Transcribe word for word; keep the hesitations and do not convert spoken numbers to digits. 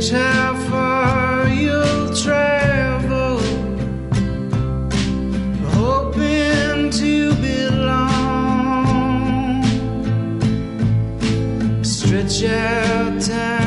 how far you'll travel, hoping to belong. Stretch out time.